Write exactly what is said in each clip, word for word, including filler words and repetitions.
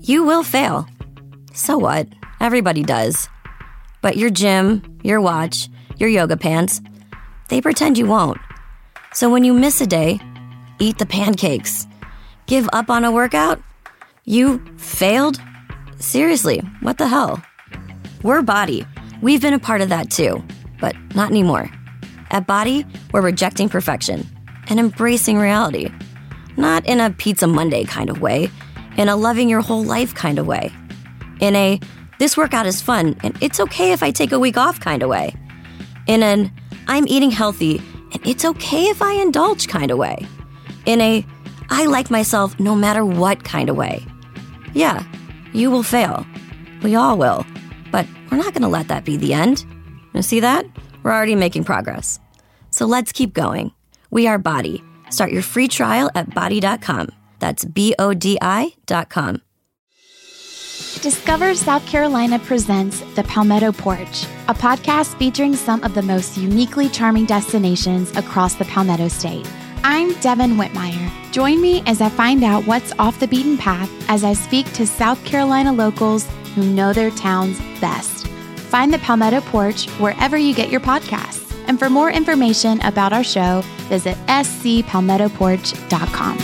You will fail. So what? Everybody does. But your gym, your watch, your yoga pants, they pretend you won't. So when you miss a day, eat the pancakes. Give up on a workout? You failed? Seriously, what the hell? We're Body. We've been a part of that too, but not anymore. At Body, we're rejecting perfection and embracing reality. Not in a Pizza Monday kind of way, in a loving your whole life kind of way. In a, this workout is fun and it's okay if I take a week off kind of way. In an, I'm eating healthy and it's okay if I indulge kind of way. In a, I like myself no matter what kind of way. Yeah, you will fail. We all will. But we're not going to let that be the end. You see that? We're already making progress. So let's keep going. We are Body. Start your free trial at body dot com. That's B O D I dot com. Discover South Carolina presents The Palmetto Porch, a podcast featuring some of the most uniquely charming destinations across the Palmetto State. I'm Devin Whitmire. Join me as I find out what's off the beaten path as I speak to South Carolina locals who know their towns best. Find The Palmetto Porch wherever you get your podcasts. And for more information about our show, visit s c palmetto porch dot com.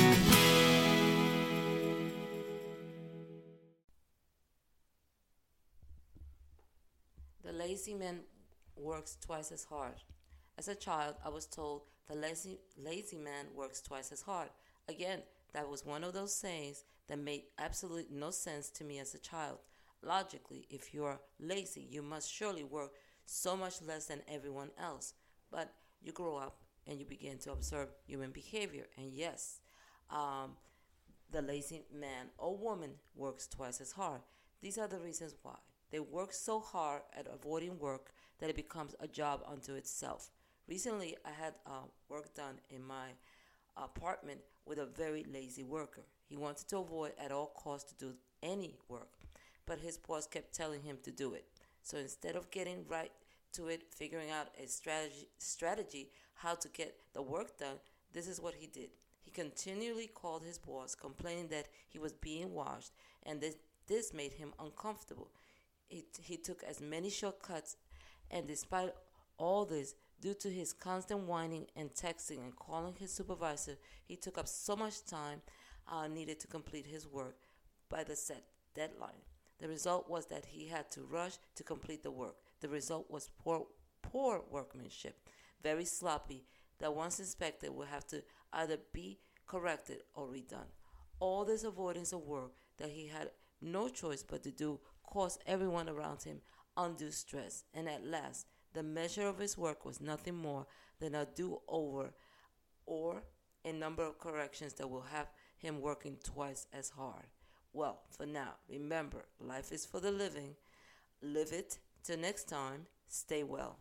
The lazy man works twice as hard. As a child, I was told the lazy, lazy man works twice as hard. Again, that was one of those sayings that made absolutely no sense to me as a child. Logically, if you're lazy, you must surely work so much less than everyone else. But you grow up and you begin to observe human behavior. And yes, um, the lazy man or woman works twice as hard. These are the reasons why. They work so hard at avoiding work that it becomes a job unto itself. Recently, I had uh, work done in my apartment with a very lazy worker. He wanted to avoid at all costs to do any work, but his boss kept telling him to do it. So instead of getting right to it, figuring out a strategy, strategy how to get the work done, this is what he did. He continually called his boss, complaining that he was being watched, and this, this made him uncomfortable. He, he took as many shortcuts, and despite all this, due to his constant whining and texting and calling his supervisor, he took up so much time uh, needed to complete his work by the set deadline. The result was that he had to rush to complete the work. The result was poor, poor workmanship, very sloppy, that once inspected will have to either be corrected or redone. All this avoidance of work that he had no choice but to do caused everyone around him undue stress, and at last, the measure of his work was nothing more than a do-over or a number of corrections that will have him working twice as hard. Well, for now, remember, life is for the living. Live it. Till next time, stay well.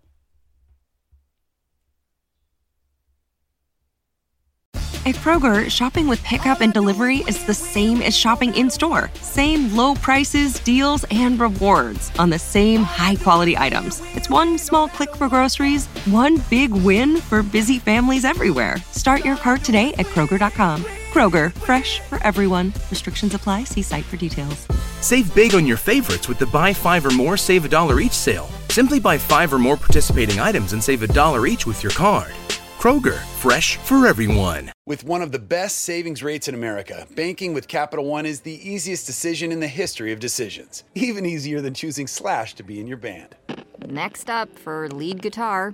At Kroger, shopping with pickup and delivery is the same as shopping in-store. Same low prices, deals, and rewards on the same high-quality items. It's one small click for groceries, one big win for busy families everywhere. Start your cart today at Kroger dot com. Kroger, fresh for everyone. Restrictions apply. See site for details. Save big on your favorites with the Buy Five or More, Save a Dollar Each sale. Simply buy five or more participating items and save a dollar each with your card. Kroger, fresh for everyone. With one of the best savings rates in America, banking with Capital One is the easiest decision in the history of decisions. Even easier than choosing Slash to be in your band. Next up for lead guitar.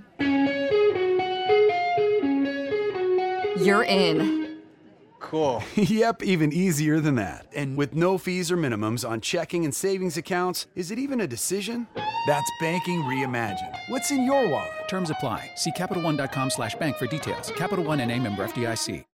You're in. Cool. Yep, even easier than that. And with no fees or minimums on checking and savings accounts, is it even a decision? That's banking reimagined. What's in your wallet? Terms apply. See CapitalOne.com slash bank for details. Capital One N A member F D I C.